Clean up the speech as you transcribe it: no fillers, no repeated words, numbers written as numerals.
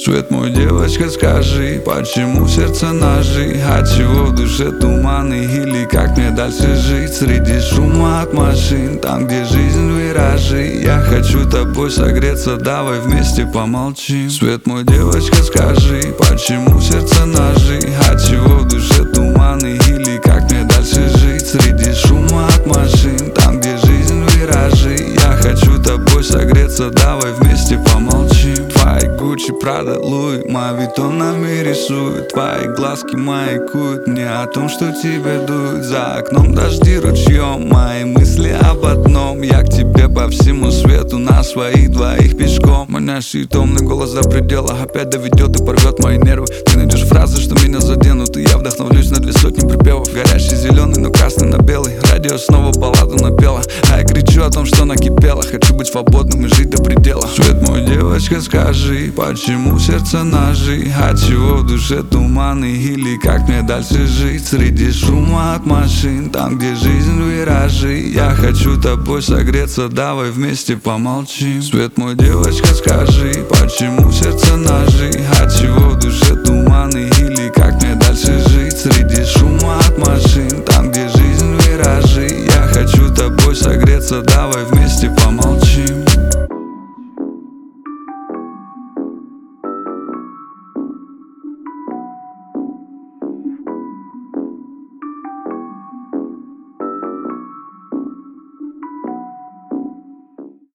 Свет мой, девочка, скажи, почему сердце ножи? Отчего в душе туманы? Или как мне дальше жить? Среди шума от машин, там, где жизнь виражи. Я хочу тобой согреться, давай вместе помолчим. Свет мой, девочка, скажи, почему сердце ножи? Отчего в душе туманы? Или как мне дальше жить? Среди шума от машин, там, где жизнь виражи. Я хочу тобой согреться, давай вместе помолчим. Твои Гуччи, Прада, Луи, мавитонами рисуют. Твои глазки маякуют мне о том, что тебе дует. За окном дожди ручьем, мои мысли об одном. Я к тебе по всему свету, на своих двоих пешком. Манящий томный голос до предела опять доведет и порвет мои нервы. Ты найдешь фразы, что меня заденут, и я вдохновлюсь на 2 сотни припевов. Горящий зеленый, но красный на белый. Радио снова балладу напело, а я кричу о том, что накипело. Хочу быть свободным и жить до предела. Свет мой, девочка, скажи, почему сердце ножи? Отчего в душе туманы? Или как мне дальше жить? Среди шума от машин, там, где жизнь виражи. Я хочу тобой согреться, давай вместе помолчим. Свет мой, девочка, скажи, почему сердце ножи? Отчего в душе туманы? Или как мне дальше жить? Среди шума от машин, там, где жизнь виражи. Я хочу тобой согреться, давай вместе помолчим.